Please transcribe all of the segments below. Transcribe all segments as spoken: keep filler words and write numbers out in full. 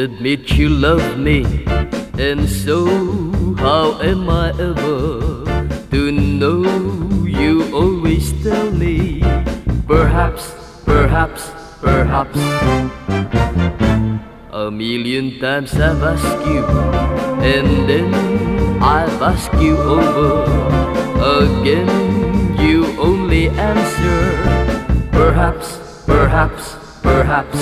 admit you love me, and so how am I ever to know? You always tell me, perhaps, perhaps, perhaps. A million times I've asked you, and then I've asked you over again. You only answer, perhaps, perhaps, perhaps.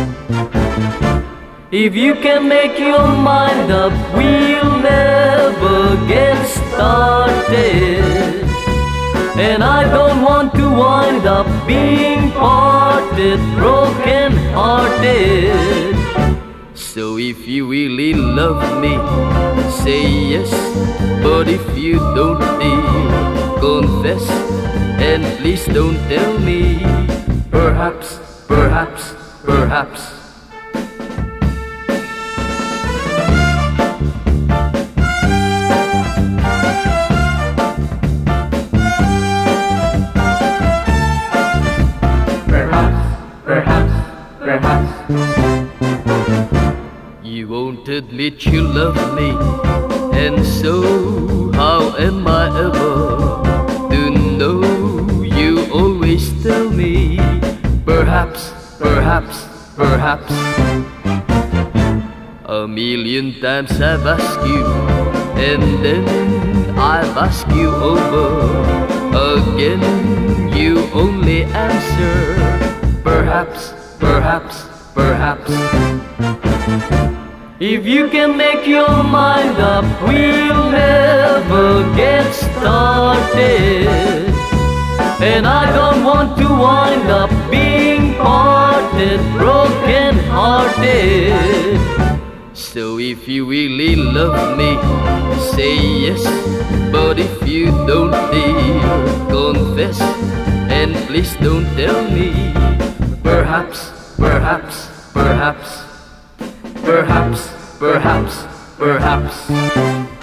If you can make your mind up, we'll never get started. And I don't want to wind up being parted, broken hearted. So if you really love me, say yes. But if you don't, dear, confess. And please don't tell me, perhaps, perhaps, perhaps. Perhaps you won't admit you love me, and so how am I ever to know? You always tell me, perhaps, perhaps, perhaps. A million times I've asked you, and then I've asked you over again. You only answer, perhaps, perhaps, perhaps. If you can make your mind up, we'll never get started. And I don't want to wind up being parted, broken hearted. So if you really love me, say yes. But if you don't, dear, confess. And please don't tell me, perhaps, perhaps, perhaps. Perhaps, perhaps, perhaps.